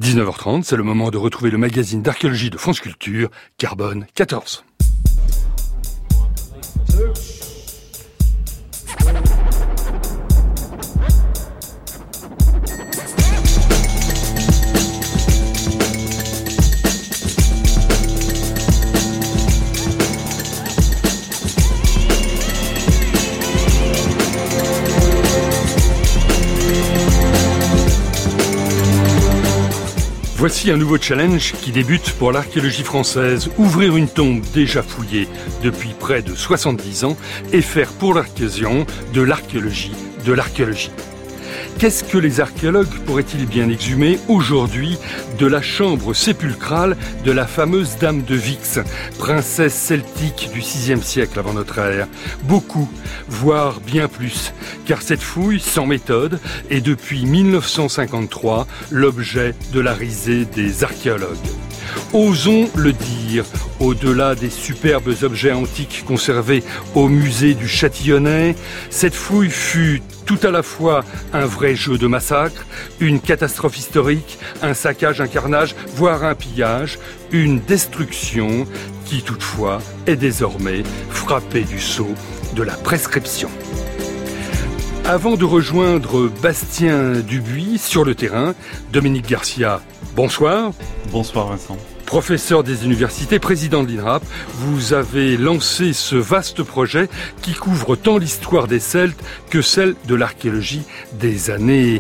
19h30, c'est le moment de retrouver le magazine d'archéologie de France Culture, Carbone 14. Voici un nouveau challenge qui débute pour l'archéologie française. Ouvrir une tombe déjà fouillée depuis près de 70 ans et faire pour l'occasion de l'archéologie de l'archéologie. Qu'est-ce que les archéologues pourraient-ils bien exhumer aujourd'hui de la chambre sépulcrale de la fameuse Dame de Vix, princesse celtique du VIe siècle avant notre ère? Beaucoup, voire bien plus, car cette fouille sans méthode est depuis 1953 l'objet de la risée des archéologues. Osons le dire, au-delà des superbes objets antiques conservés au musée du Châtillonnais, cette fouille fut tout à la fois un vrai jeu de massacre, une catastrophe historique, un saccage, un carnage, voire un pillage, une destruction qui toutefois est désormais frappée du sceau de la prescription. Avant de rejoindre Bastien Dubuis sur le terrain, Dominique Garcia, bonsoir. Bonsoir Vincent. Professeur des universités, président de l'INRAP, vous avez lancé ce vaste projet qui couvre tant l'histoire des Celtes que celle de l'archéologie des années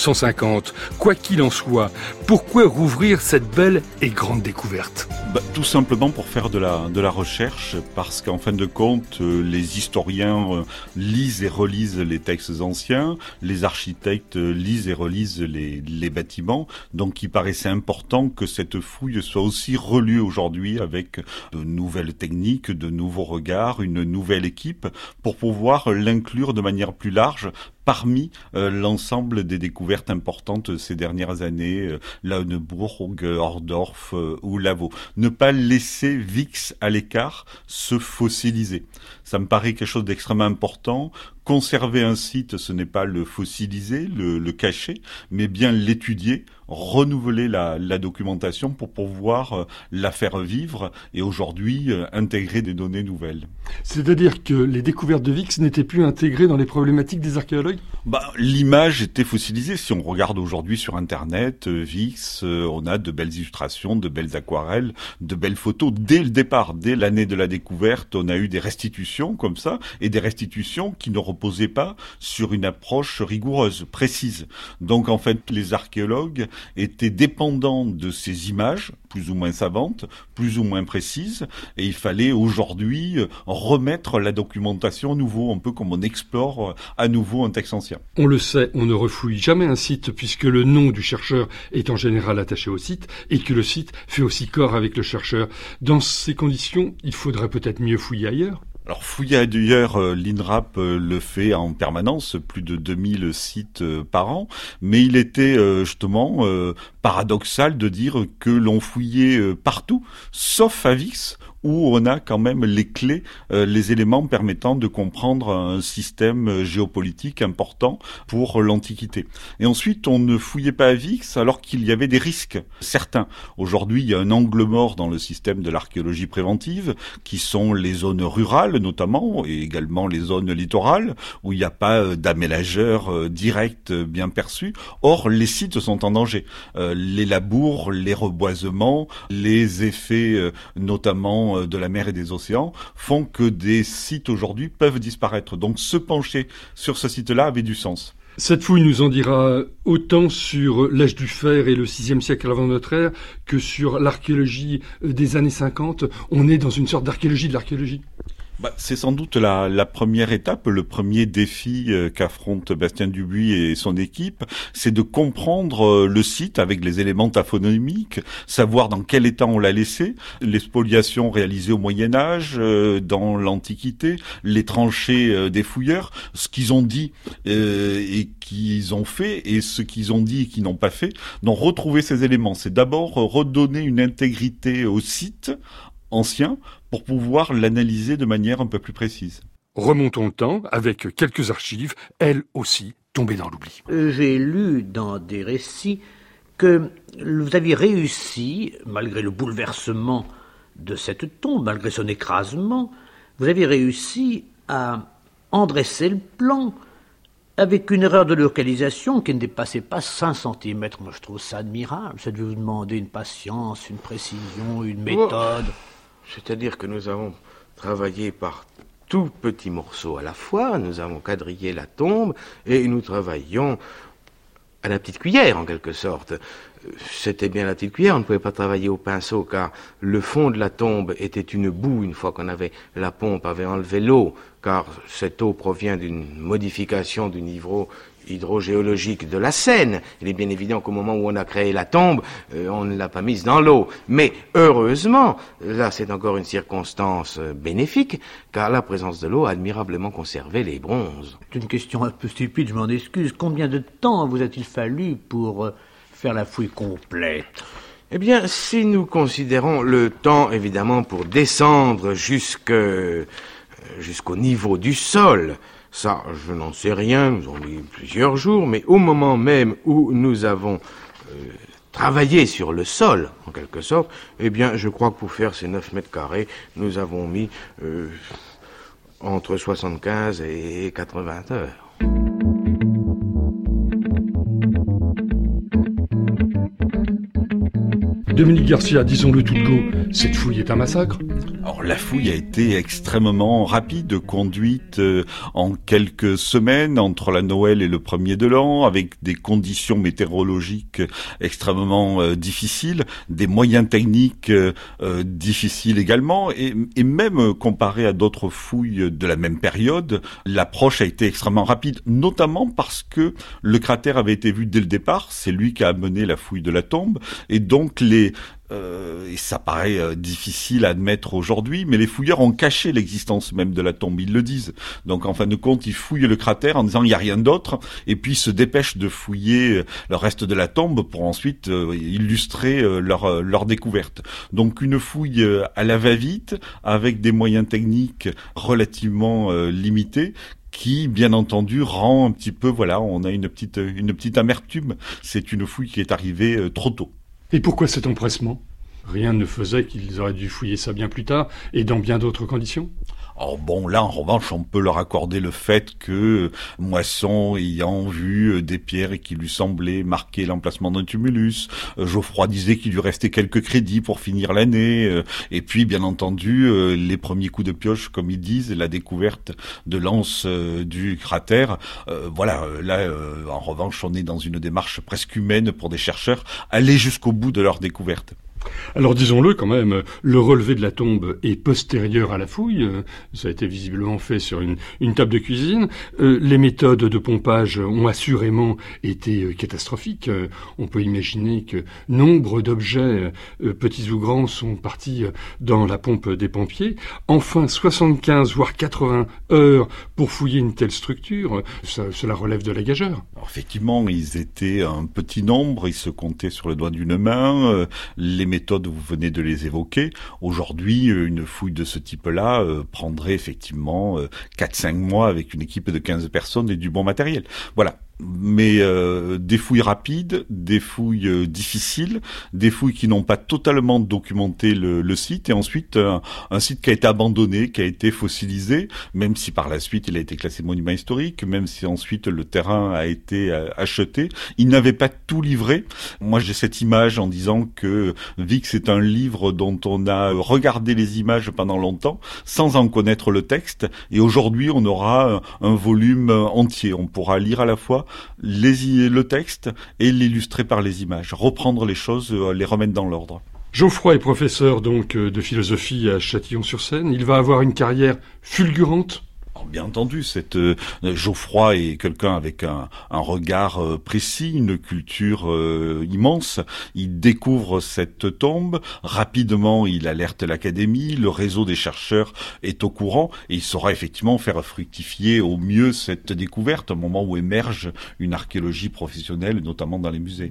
1950. Quoi qu'il en soit, pourquoi rouvrir cette belle et grande découverte ? Tout simplement pour faire de la recherche, parce qu'en fin de compte, les historiens lisent et relisent les textes anciens, les architectes lisent et relisent les bâtiments, donc il paraissait important que cette fouille soit aussi relue aujourd'hui avec de nouvelles techniques, de nouveaux regards, une nouvelle équipe, pour pouvoir l'inclure de manière plus large parmi l'ensemble des découvertes importantes ces dernières années, Lauenburg, Ohrdorf ou Lavaux. Ne pas laisser Vix à l'écart se fossiliser. Ça me paraît quelque chose d'extrêmement important. Conserver un site, ce n'est pas le fossiliser, le cacher, mais bien l'étudier, renouveler la documentation pour pouvoir la faire vivre et aujourd'hui intégrer des données nouvelles. C'est-à-dire que les découvertes de Vix n'étaient plus intégrées dans les problématiques des archéologues ? L'image était fossilisée. Si on regarde aujourd'hui sur Internet, Vix, on a de belles illustrations, de belles aquarelles, de belles photos. Dès le départ, dès l'année de la découverte, on a eu des restitutions comme ça, et des restitutions qui ne reposaient pas sur une approche rigoureuse, précise. Donc en fait, les archéologues étaient dépendants de ces images, plus ou moins savantes, plus ou moins précises, et il fallait aujourd'hui remettre la documentation à nouveau, un peu comme on explore à nouveau un texte ancien. On le sait, on ne refouille jamais un site puisque le nom du chercheur est en général attaché au site et que le site fait aussi corps avec le chercheur. Dans ces conditions, il faudrait peut-être mieux fouiller ailleurs. Alors fouiller ailleurs, l'INRAP le fait en permanence, plus de 2000 sites par an, mais il était justement paradoxal de dire que l'on fouillait partout, sauf à Vix, où on a quand même les clés, les éléments permettant de comprendre un système géopolitique important pour l'Antiquité. Et ensuite, on ne fouillait pas à Vix alors qu'il y avait des risques certains. Aujourd'hui, il y a un angle mort dans le système de l'archéologie préventive, qui sont les zones rurales notamment, et également les zones littorales, où il n'y a pas d'aménageurs directs bien perçus. Or, les sites sont en danger. Les labours, les reboisements, les effets notamment de la mer et des océans font que des sites aujourd'hui peuvent disparaître. Donc se pencher sur ce site-là avait du sens. Cette fouille nous en dira autant sur l'âge du fer et le VIe siècle avant notre ère que sur l'archéologie des années 50. On est dans une sorte d'archéologie de l'archéologie. C'est sans doute la première étape, le premier défi qu'affronte Bastien Dubuis et son équipe, c'est de comprendre le site avec les éléments taphonomiques, savoir dans quel état on l'a laissé, les spoliations réalisées au Moyen-Âge, dans l'Antiquité, les tranchées des fouilleurs, ce qu'ils ont dit et qu'ils ont fait et ce qu'ils ont dit et qu'ils n'ont pas fait. Donc retrouver ces éléments, c'est d'abord redonner une intégrité au site ancien pour pouvoir l'analyser de manière un peu plus précise. Remontons le temps avec quelques archives, elles aussi tombées dans l'oubli. J'ai lu dans des récits que vous aviez réussi, malgré le bouleversement de cette tombe, malgré son écrasement, vous avez réussi à endresser le plan avec une erreur de localisation qui ne dépassait pas 5 cm. Moi, je trouve ça admirable. Ça devait vous demander une patience, une précision, une méthode. C'est-à-dire que nous avons travaillé par tout petits morceaux à la fois. Nous avons quadrillé la tombe et nous travaillions à la petite cuillère, en quelque sorte. C'était bien la petite cuillère, on ne pouvait pas travailler au pinceau, car le fond de la tombe était une boue une fois qu'on avait, la pompe avait enlevé l'eau, car cette eau provient d'une modification du niveau hydrogéologique de la Seine. Il est bien évident qu'au moment où on a créé la tombe, on ne l'a pas mise dans l'eau. Mais heureusement, là c'est encore une circonstance bénéfique, car la présence de l'eau a admirablement conservé les bronzes. C'est une question un peu stupide, je m'en excuse. Combien de temps vous a-t-il fallu pour faire la fouille complète? Eh bien, si nous considérons le temps, évidemment, pour descendre jusqu'au niveau du sol, ça, je n'en sais rien, nous avons mis plusieurs jours, mais au moment même où nous avons travaillé sur le sol, en quelque sorte, eh bien, je crois que pour faire ces 9 mètres carrés, nous avons mis entre 75 et 80 heures. Dominique Garcia, disons-le tout de go, cette fouille est un massacre. Alors la fouille a été extrêmement rapide, conduite en quelques semaines entre la Noël et le 1er de l'an, avec des conditions météorologiques extrêmement difficiles, des moyens techniques difficiles également, et même comparé à d'autres fouilles de la même période, l'approche a été extrêmement rapide, notamment parce que le cratère avait été vu dès le départ, c'est lui qui a mené la fouille de la tombe, et donc et ça paraît difficile à admettre aujourd'hui, mais les fouilleurs ont caché l'existence même de la tombe, ils le disent. Donc en fin de compte, ils fouillent le cratère en disant il n'y a rien d'autre, et puis ils se dépêchent de fouiller le reste de la tombe pour ensuite illustrer leur découverte. Donc une fouille à la va-vite, avec des moyens techniques relativement limités, qui, bien entendu, rend un petit peu, voilà, on a une petite amertume. C'est une fouille qui est arrivée trop tôt. Et pourquoi cet empressement ? Rien ne faisait qu'ils auraient dû fouiller ça bien plus tard, et dans bien d'autres conditions ? Alors bon, là, en revanche, on peut leur accorder le fait que Moisson, ayant vu des pierres qui lui semblaient marquer l'emplacement d'un tumulus, Geoffroy disait qu'il lui restait quelques crédits pour finir l'année, et puis, bien entendu, les premiers coups de pioche, comme ils disent, la découverte de l'anse du cratère. Voilà, là, en revanche, on est dans une démarche presque humaine pour des chercheurs, aller jusqu'au bout de leur découverte. Alors disons-le quand même, le relevé de la tombe est postérieur à la fouille, ça a été visiblement fait sur une table de cuisine. Les méthodes de pompage ont assurément été catastrophiques. On peut imaginer que nombre d'objets, petits ou grands, sont partis dans la pompe des pompiers. Enfin, 75 voire 80 heures pour fouiller une telle structure, cela relève de la gageure. Alors, effectivement, ils étaient un petit nombre, ils se comptaient sur le doigt d'une main. Les méthodes, vous venez de les évoquer. Aujourd'hui, une fouille de ce type-là prendrait effectivement 4-5 mois avec une équipe de 15 personnes et du bon matériel. Voilà. Mais des fouilles rapides, des fouilles difficiles, des fouilles qui n'ont pas totalement documenté le site, et ensuite un site qui a été abandonné, qui a été fossilisé, même si par la suite il a été classé monument historique, même si ensuite le terrain a été acheté. Il n'avait pas tout livré. Moi j'ai cette image en disant que Vix est un livre dont on a regardé les images pendant longtemps, sans en connaître le texte, et aujourd'hui on aura un volume entier. On pourra lire à la fois le texte et l'illustrer par les images, reprendre les choses, les remettre dans l'ordre. Geoffroy est professeur donc de philosophie à Châtillon-sur-Seine. Il va avoir une carrière fulgurante. Bien entendu, Geoffroy est quelqu'un avec un regard précis, une culture immense. Il découvre cette tombe, rapidement il alerte l'académie, le réseau des chercheurs est au courant et il saura effectivement faire fructifier au mieux cette découverte, au moment où émerge une archéologie professionnelle, notamment dans les musées.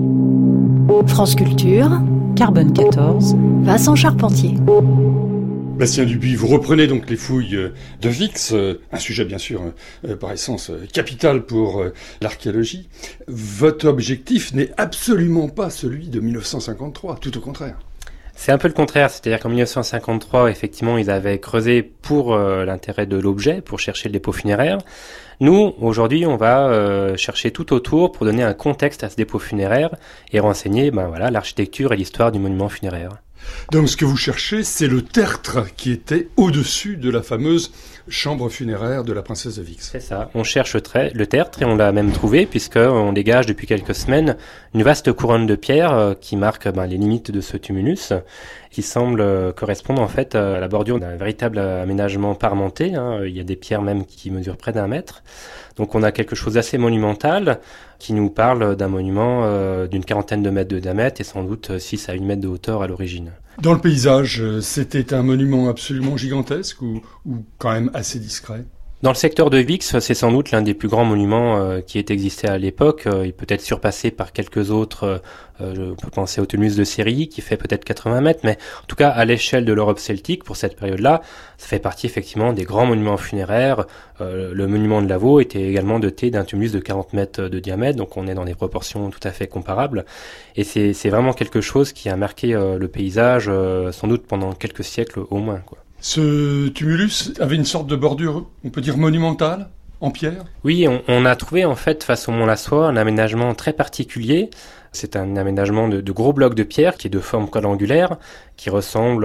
France Culture, Carbone 14, Vincent Charpentier. Bastien Dubuis, vous reprenez donc les fouilles de Vix, un sujet bien sûr par essence capital pour l'archéologie. Votre objectif n'est absolument pas celui de 1953, tout au contraire. C'est un peu le contraire, c'est-à-dire qu'en 1953, effectivement, ils avaient creusé pour l'intérêt de l'objet, pour chercher le dépôt funéraire. Nous, aujourd'hui, on va chercher tout autour pour donner un contexte à ce dépôt funéraire et renseigner l'architecture et l'histoire du monument funéraire. Donc ce que vous cherchez, c'est le tertre qui était au-dessus de la fameuse chambre funéraire de la princesse de Vix. C'est ça, on cherche le tertre et on l'a même trouvé puisqu'on dégage depuis quelques semaines une vaste couronne de pierre qui marque les limites de ce tumulus, qui semble correspondre en fait à la bordure d'un véritable aménagement parmenté. Il y a des pierres même qui mesurent près d'1 mètre. Donc on a quelque chose d'assez monumental qui nous parle d'un monument d'une 40aine de mètres de diamètre et sans doute 6 à 8 mètres de hauteur à l'origine. Dans le paysage, c'était un monument absolument gigantesque ou quand même assez discret ? Dans le secteur de Vix, c'est sans doute l'un des plus grands monuments qui ait existé à l'époque. Il peut être surpassé par quelques autres. On peut penser au tumulus de Cérilly qui fait peut-être 80 mètres, mais en tout cas à l'échelle de l'Europe celtique pour cette période-là, ça fait partie effectivement des grands monuments funéraires. Le monument de Lavaux était également doté d'un tumulus de 40 mètres de diamètre, donc on est dans des proportions tout à fait comparables. Et c'est vraiment quelque chose qui a marqué le paysage, sans doute pendant quelques siècles au moins, quoi. Ce tumulus avait une sorte de bordure, on peut dire monumentale, en pierre ? Oui, on a trouvé en fait face au Mont Lassois un aménagement très particulier. C'est un aménagement de gros blocs de pierre qui est de forme quadrangulaire, qui ressemble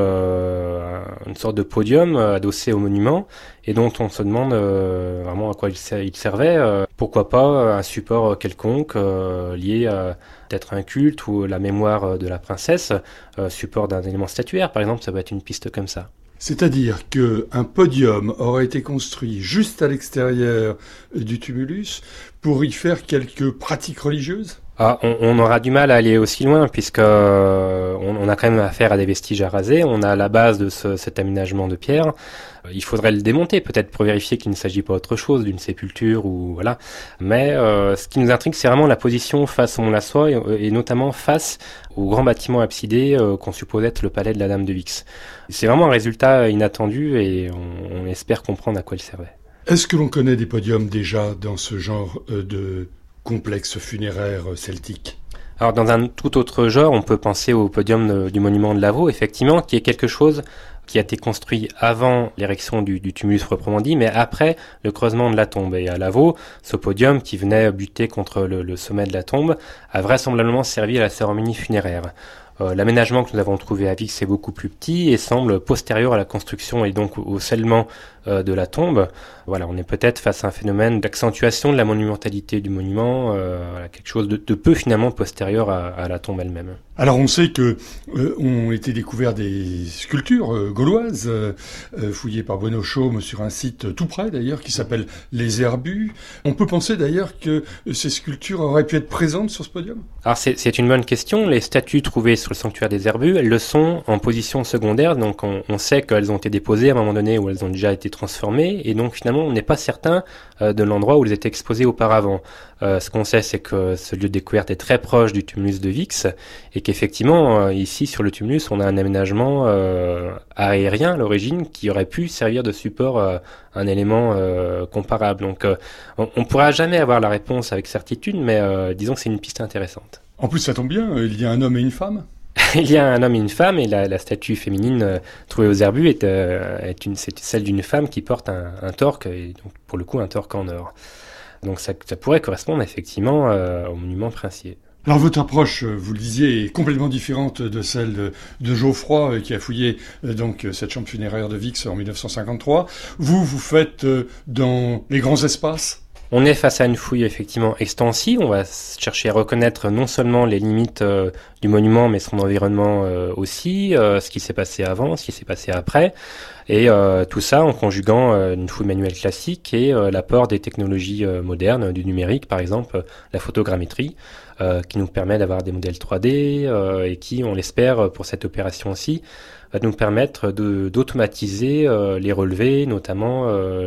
à une sorte de podium adossé au monument et dont on se demande vraiment à quoi il servait. Pourquoi pas un support quelconque lié à peut-être un culte ou la mémoire de la princesse, support d'un élément statuaire par exemple, ça peut être une piste comme ça. C'est-à-dire qu'un podium aurait été construit juste à l'extérieur du tumulus pour y faire quelques pratiques religieuses ? On aura du mal à aller aussi loin puisque on a quand même affaire à des vestiges à raser. On a la base de cet aménagement de pierre. Il faudrait le démonter peut-être pour vérifier qu'il ne s'agit pas autre chose d'une sépulture ou voilà. Mais ce qui nous intrigue, c'est vraiment la position face au Mont Lassois et notamment face au grand bâtiment absidé qu'on suppose être le palais de la Dame de Vix. C'est vraiment un résultat inattendu et on espère comprendre à quoi il servait. Est-ce que l'on connaît des podiums déjà dans ce genre de complexe funéraire celtique ? Alors dans un tout autre genre, on peut penser au podium du monument de Lavaux, effectivement, qui est quelque chose qui a été construit avant l'érection du tumulus proprement dit, mais après le creusement de la tombe. Et à Lavaux, ce podium qui venait buter contre le sommet de la tombe a vraisemblablement servi à la cérémonie funéraire. L'aménagement que nous avons trouvé à Vix est beaucoup plus petit et semble postérieur à la construction et donc au scellement de la tombe. Voilà, on est peut-être face à un phénomène d'accentuation de la monumentalité du monument, quelque chose de peu finalement postérieur à la tombe elle-même. Alors on sait que ont été découvertes des sculptures gauloises fouillées par Bruno Chaume sur un site tout près d'ailleurs qui s'appelle Les Herbus. On peut penser d'ailleurs que ces sculptures auraient pu être présentes sur ce podium ? Alors c'est une bonne question. Les statues trouvées sur le sanctuaire des Herbus, elles le sont en position secondaire, donc on sait qu'elles ont été déposées à un moment donné où elles ont déjà été transformées et donc finalement on n'est pas certain de l'endroit où elles étaient exposées auparavant. Ce qu'on sait, c'est que ce lieu de découverte est très proche du tumulus de Vix et qu'effectivement, ici sur le tumulus, on a un aménagement aérien à l'origine qui aurait pu servir de support à un élément comparable. Donc on ne pourra jamais avoir la réponse avec certitude, mais disons que c'est une piste intéressante. En plus, ça tombe bien, il y a un homme et une femme. Il y a un homme et une femme, et la statue féminine trouvée aux Herbus c'est celle d'une femme qui porte un torque, et donc pour le coup un torque en or. Donc ça pourrait correspondre effectivement au monument princier. Alors votre approche, vous le disiez, est complètement différente de celle de Geoffroy qui a fouillé donc cette chambre funéraire de Vix en 1953. Vous faites dans les grands espaces ? On est face à une fouille effectivement extensive. On va chercher à reconnaître non seulement les limites du monument, mais son environnement aussi, ce qui s'est passé avant, ce qui s'est passé après. Et tout ça en conjuguant une fouille manuelle classique et l'apport des technologies modernes, du numérique par exemple, la photogrammétrie, qui nous permet d'avoir des modèles 3D et qui, on l'espère pour cette opération aussi, va nous permettre d'automatiser les relevés, notamment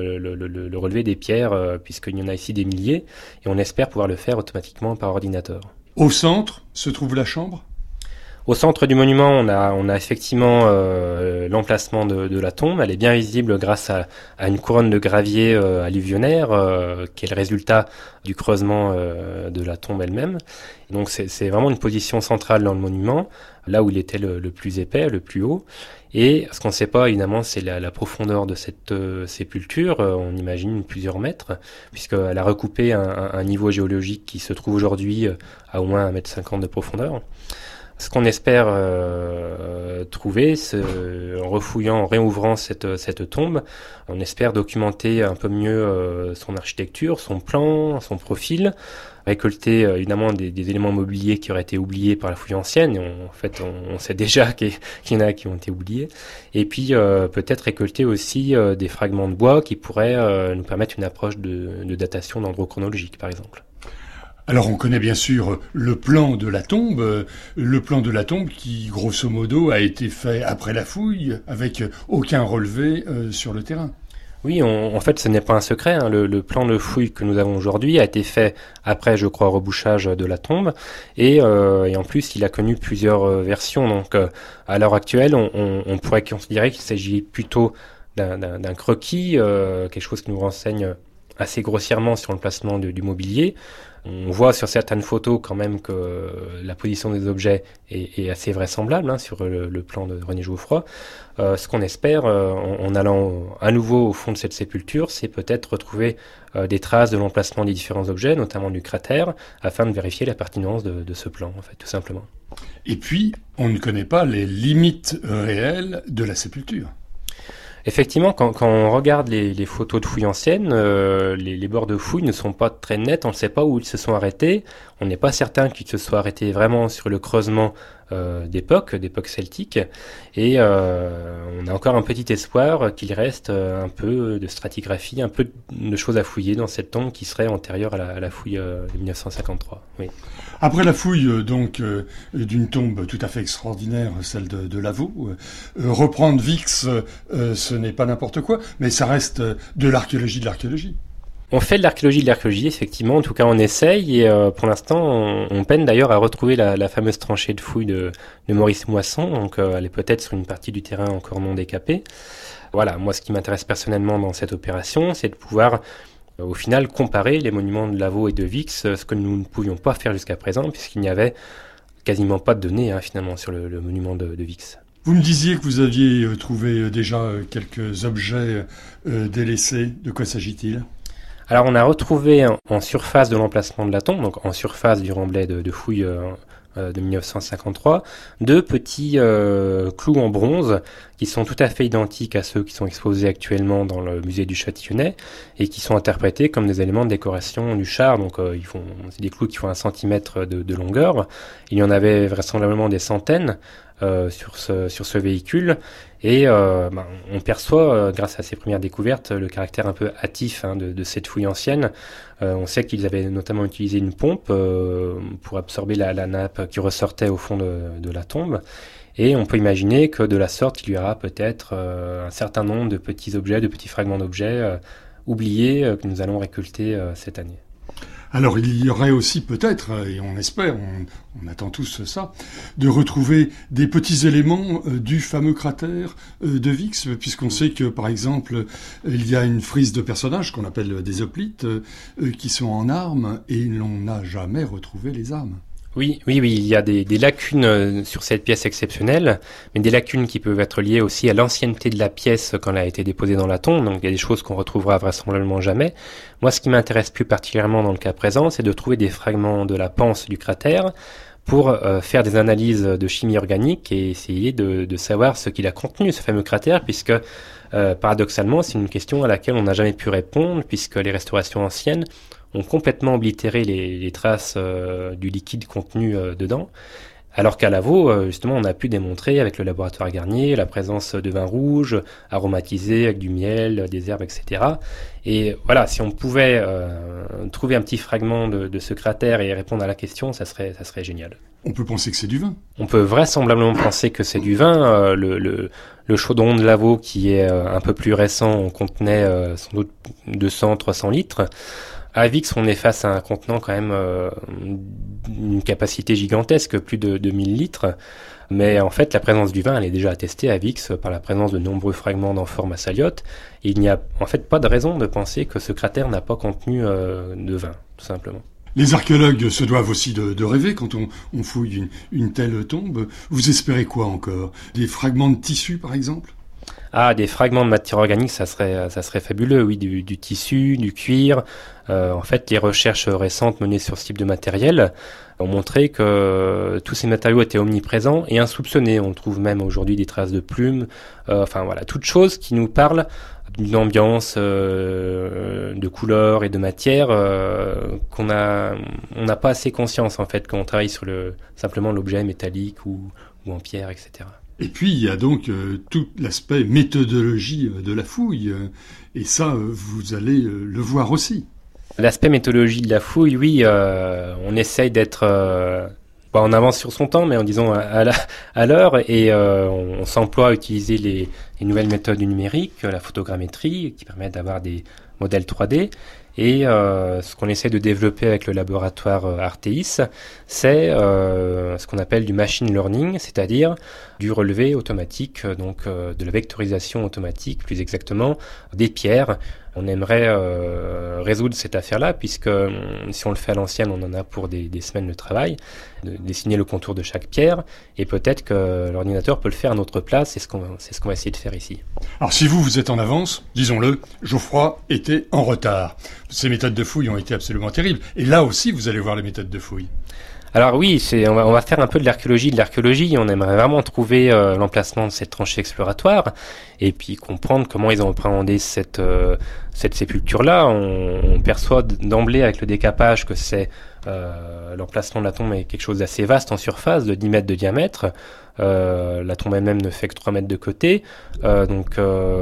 le relevé des pierres, puisqu'il y en a ici des milliers, et on espère pouvoir le faire automatiquement par ordinateur. Au centre se trouve la chambre ? Au centre du monument, on a effectivement l'emplacement de la tombe. Elle est bien visible grâce à une couronne de gravier alluvionnaire qui est le résultat du creusement de la tombe elle-même. Donc c'est vraiment une position centrale dans le monument, là où il était le plus épais, le plus haut. Et ce qu'on ne sait pas, évidemment, c'est la profondeur de cette sépulture. On imagine plusieurs mètres, puisqu'elle a recoupé un niveau géologique qui se trouve aujourd'hui à au moins 1,50 m de profondeur. Ce qu'on espère trouver, en refouillant, en réouvrant cette tombe, on espère documenter un peu mieux son architecture, son plan, son profil, récolter évidemment des éléments mobiliers qui auraient été oubliés par la fouille ancienne. Et on sait déjà qu'il y en a qui ont été oubliés. Et puis peut-être récolter aussi des fragments de bois qui pourraient nous permettre une approche de datation dendrochronologique, par exemple. Alors on connaît bien sûr le plan de la tombe qui grosso modo a été fait après la fouille avec aucun relevé sur le terrain. Oui, en fait ce n'est pas un secret, hein. Le plan de fouille que nous avons aujourd'hui a été fait après, je crois, rebouchage de la tombe et en plus il a connu plusieurs versions. Donc à l'heure actuelle on pourrait considérer qu'il s'agit plutôt d'un croquis, quelque chose qui nous renseigne assez grossièrement sur le placement du mobilier. On voit sur certaines photos quand même que la position des objets est assez vraisemblable, hein, sur le plan de René Jouffroy. Ce qu'on espère en allant à nouveau au fond de cette sépulture, c'est peut-être retrouver des traces de l'emplacement des différents objets, notamment du cratère, afin de vérifier la pertinence de ce plan, en fait, tout simplement. Et puis, on ne connaît pas les limites réelles de la sépulture. Effectivement, quand on regarde les photos de fouilles anciennes, les bords de fouilles ne sont pas très nets, on ne sait pas où ils se sont arrêtés, on n'est pas certain qu'ils se soient arrêtés vraiment sur le creusement d'époque celtique, et on a encore un petit espoir qu'il reste un peu de stratigraphie, un peu de choses à fouiller dans cette tombe qui serait antérieure à la fouille de 1953. Oui. Après la fouille d'une tombe tout à fait extraordinaire, celle de Lavaux, reprendre Vix, ce n'est pas n'importe quoi, mais ça reste de l'archéologie. On fait de l'archéologie, effectivement, en tout cas on essaye, et pour l'instant on peine d'ailleurs à retrouver la fameuse tranchée de fouille de Maurice Moisson, donc elle est peut-être sur une partie du terrain encore non décapée. Voilà, moi ce qui m'intéresse personnellement dans cette opération, c'est de pouvoir au final comparer les monuments de Lavaux et de Vix, ce que nous ne pouvions pas faire jusqu'à présent, puisqu'il n'y avait quasiment pas de données finalement sur le monument de Vix. Vous me disiez que vous aviez trouvé déjà quelques objets délaissés. De quoi s'agit-il ? Alors on a retrouvé en surface de l'emplacement de la tombe, donc en surface du remblai de fouille de 1953, deux petits clous en bronze qui sont tout à fait identiques à ceux qui sont exposés actuellement dans le musée du Châtillonnais et qui sont interprétés comme des éléments de décoration du char. Donc c'est des clous qui font 1 centimètre de longueur. Il y en avait vraisemblablement des centaines sur ce véhicule, et on perçoit grâce à ces premières découvertes le caractère un peu hâtif de cette fouille ancienne. On sait qu'ils avaient notamment utilisé une pompe pour absorber la nappe qui ressortait au fond de la tombe, et on peut imaginer que de la sorte il y aura peut-être un certain nombre de petits objets, de petits fragments d'objets oubliés que nous allons récolter cette année. Alors il y aurait aussi peut-être, et on espère, on attend tous ça, de retrouver des petits éléments du fameux cratère de Vix, puisqu'on sait que par exemple il y a une frise de personnages qu'on appelle des hoplites qui sont en armes, et l'on n'a jamais retrouvé les armes. Oui, il y a des lacunes sur cette pièce exceptionnelle, mais des lacunes qui peuvent être liées aussi à l'ancienneté de la pièce quand elle a été déposée dans la tombe, donc il y a des choses qu'on retrouvera vraisemblablement jamais. Moi, ce qui m'intéresse plus particulièrement dans le cas présent, c'est de trouver des fragments de la panse du cratère pour faire des analyses de chimie organique et essayer de savoir ce qu'il a contenu, ce fameux cratère, puisque paradoxalement, c'est une question à laquelle on n'a jamais pu répondre, puisque les restaurations anciennes ont complètement oblitéré les traces du liquide contenu dedans, alors qu'à Lavaux, justement, on a pu démontrer avec le laboratoire Garnier la présence de vin rouge, aromatisé avec du miel, des herbes, etc. Et voilà, si on pouvait trouver un petit fragment de ce cratère et répondre à la question, ça serait génial. On peut penser que c'est du vin. On peut vraisemblablement penser que c'est du vin. Le chaudron de Lavaux, qui est un peu plus récent, on contenait sans doute 200-300 litres. À Vix, on est face à un contenant quand même d'une capacité gigantesque, plus de 2000 litres. Mais en fait, la présence du vin, elle est déjà attestée à Vix par la présence de nombreux fragments d'amphores massaliotes. Et il n'y a en fait pas de raison de penser que ce cratère n'a pas contenu de vin, tout simplement. Les archéologues se doivent aussi de rêver quand on fouille une telle tombe. Vous espérez quoi encore? Des fragments de tissu, par exemple? Ah, des fragments de matière organique, ça serait fabuleux, oui, du tissu, du cuir. En fait, les recherches récentes menées sur ce type de matériel ont montré que tous ces matériaux étaient omniprésents et insoupçonnés. On trouve même aujourd'hui des traces de plumes. Enfin voilà, toute chose qui nous parle d'une ambiance de couleurs et de matière on n'a pas assez conscience en fait quand on travaille sur simplement l'objet métallique ou en pierre, etc. Et puis il y a donc tout l'aspect méthodologie de la fouille, et ça vous allez le voir aussi. L'aspect méthodologie de la fouille, oui, on essaye d'être pas en avance sur son temps, mais en disant à l'heure, et on s'emploie à utiliser les nouvelles méthodes du numérique, la photogrammétrie, qui permettent d'avoir des modèles 3D. Et ce qu'on essaie de développer avec le laboratoire Arteis, c'est ce qu'on appelle du machine learning, c'est-à-dire du relevé automatique, donc de la vectorisation automatique, plus exactement, des pierres. On aimerait résoudre cette affaire-là, puisque si on le fait à l'ancienne, on en a pour des semaines de travail, de dessiner le contour de chaque pierre, et peut-être que l'ordinateur peut le faire à notre place, c'est ce qu'on va essayer de faire ici. Alors si vous êtes en avance, disons-le, Geoffroy était en retard. Ces méthodes de fouille ont été absolument terribles, et là aussi vous allez voir les méthodes de fouille. Alors oui, on va faire un peu de l'archéologie. On aimerait vraiment trouver l'emplacement de cette tranchée exploratoire et puis comprendre comment ils ont appréhendé cette sépulture-là. On perçoit d'emblée avec le décapage que l'emplacement de la tombe est quelque chose d'assez vaste en surface, de 10 mètres de diamètre. La tombe elle-même ne fait que 3 mètres de côté. Donc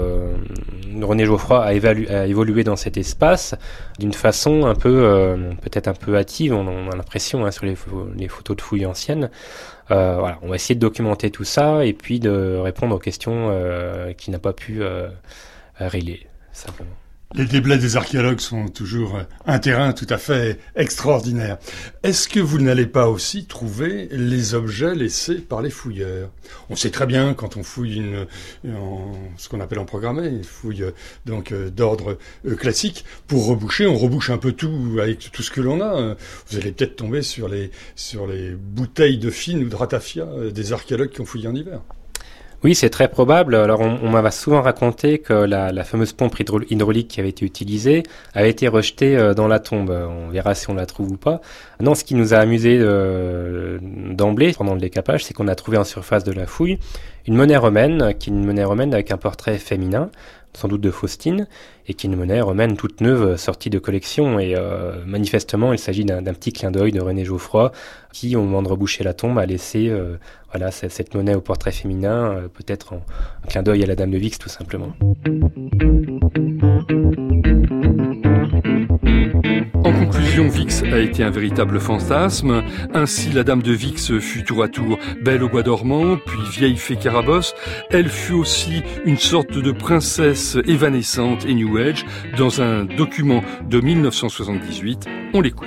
René Geoffroy a évolué dans cet espace d'une façon un peu peut-être un peu hâtive, on a l'impression sur les photos de fouilles anciennes. Voilà, on va essayer de documenter tout ça et puis de répondre aux questions qu'il n'a pas pu régler, simplement. Les déblais des archéologues sont toujours un terrain tout à fait extraordinaire. Est-ce que vous n'allez pas aussi trouver les objets laissés par les fouilleurs? On sait très bien quand on fouille ce qu'on appelle en programmé, une fouille donc d'ordre classique, pour reboucher, on rebouche un peu tout avec tout ce que l'on a. Vous allez peut-être tomber sur les bouteilles de fine ou de ratafia des archéologues qui ont fouillé en hiver. Oui, c'est très probable. Alors, on m'a souvent raconté que la fameuse pompe hydraulique qui avait été utilisée avait été rejetée dans la tombe. On verra si on la trouve ou pas. Non, ce qui nous a amusé d'emblée pendant le décapage, c'est qu'on a trouvé en surface de la fouille une monnaie romaine, qui est une monnaie romaine avec un portrait féminin, sans doute de Faustine, et qui est une monnaie romaine toute neuve, sortie de collection. Et manifestement, il s'agit d'un petit clin d'œil de René Geoffroy, qui, au moment de reboucher la tombe, a laissé cette monnaie au portrait féminin, peut-être un clin d'œil à la Dame de Vix, tout simplement. En conclusion, Vix a été un véritable fantasme. Ainsi, la Dame de Vix fut tour à tour belle au bois dormant, puis vieille fée Carabosse. Elle fut aussi une sorte de princesse évanescente et New Age. Dans un document de 1978, on l'écoute.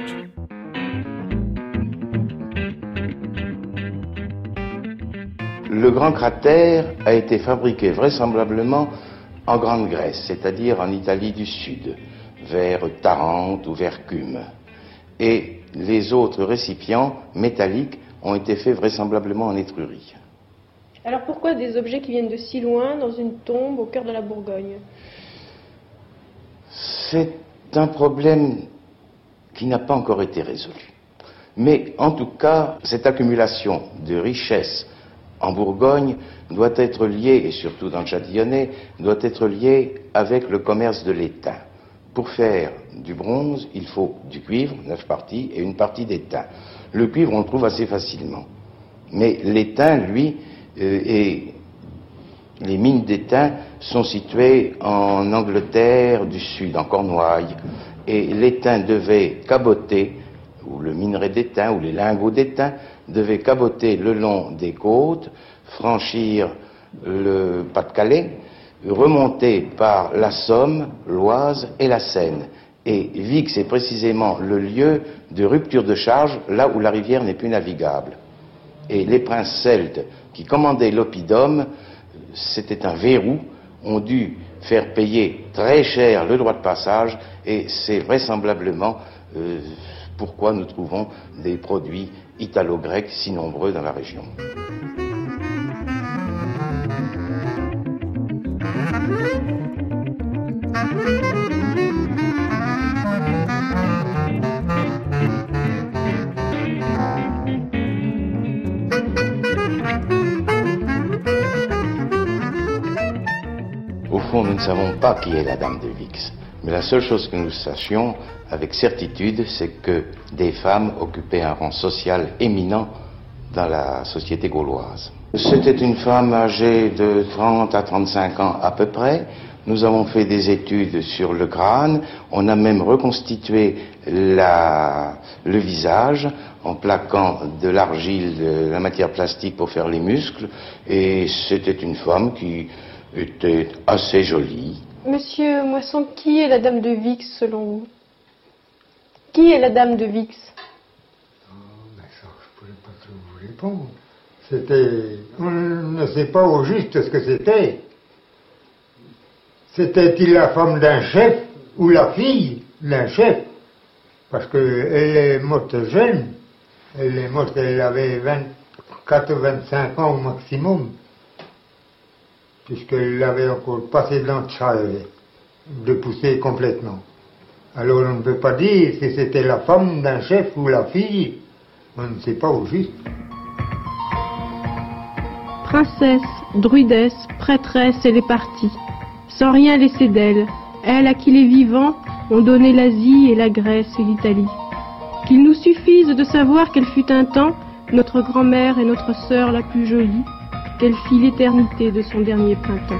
Le grand cratère a été fabriqué vraisemblablement en Grande-Grèce, c'est-à-dire en Italie du Sud, vers Tarente ou vers Cumes. Et les autres récipients métalliques ont été faits vraisemblablement en Étrurie. Alors pourquoi des objets qui viennent de si loin dans une tombe au cœur de la Bourgogne? C'est un problème qui n'a pas encore été résolu. Mais en tout cas, cette accumulation de richesses en Bourgogne doit être liée, et surtout dans le Châtillonnais, doit être liée avec le commerce de l'étain. Pour faire du bronze, il faut du cuivre, 9 parties, et une partie d'étain. Le cuivre, on le trouve assez facilement. Mais l'étain, lui, et les mines d'étain sont situées en Angleterre du Sud, en Cornouailles. Et l'étain devait caboter, ou le minerai d'étain, ou les lingots d'étain, devaient caboter le long des côtes, franchir le Pas-de-Calais, remonter par la Somme, l'Oise et la Seine. Et Vix est précisément le lieu de rupture de charge, là où la rivière n'est plus navigable. Et les princes celtes qui commandaient l'oppidum, c'était un verrou, ont dû faire payer très cher le droit de passage, et c'est vraisemblablement pourquoi nous trouvons des produits italo-grecs si nombreux dans la région. Au fond, nous ne savons pas qui est la dame de Vix, mais la seule chose que nous sachions avec certitude, c'est que des femmes occupaient un rang social éminent dans la société gauloise. C'était une femme âgée de 30 à 35 ans à peu près. Nous avons fait des études sur le crâne, on a même reconstitué le visage en plaquant de l'argile, de la matière plastique pour faire les muscles, et c'était une femme qui était assez jolie. Monsieur Moisson, qui est la dame de Vix selon vous? Qui est la dame de Vix? Mais ça, je ne pourrais pas trop vous répondre. On ne sait pas au juste ce que c'était. C'était-il la femme d'un chef ou la fille d'un chef? Parce qu'elle est morte jeune. Elle est morte, elle avait 24 ou 25 ans au maximum. Puisqu'elle avait encore pas ses dents de pousser complètement. Alors on ne peut pas dire si c'était la femme d'un chef ou la fille. On ne sait pas au juste. Princesse, druidesse, prêtresse, elle est partie, sans rien laisser d'elle, elle à qui les vivants ont donné l'Asie et la Grèce et l'Italie. Qu'il nous suffise de savoir qu'elle fut un temps notre grand-mère et notre sœur la plus jolie, qu'elle fit l'éternité de son dernier printemps.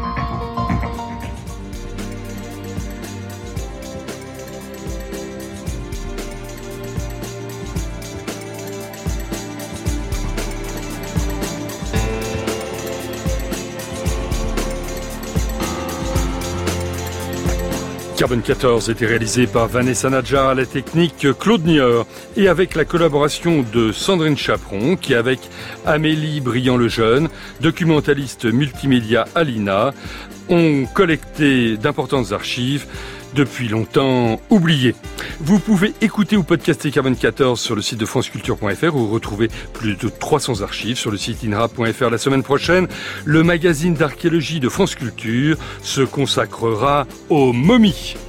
Carbone 14 était réalisé par Vanessa Nadjar à la technique Claude Nieur et avec la collaboration de Sandrine Chaperon qui avec Amélie Briand-Lejeune, documentaliste multimédia à l'INA, ont collecté d'importantes archives depuis longtemps oubliées. Vous pouvez écouter ou podcaster Carbone 14 sur le site de franceculture.fr ou retrouver plus de 300 archives sur le site inrap.fr. La semaine prochaine, le magazine d'archéologie de France Culture se consacrera aux momies.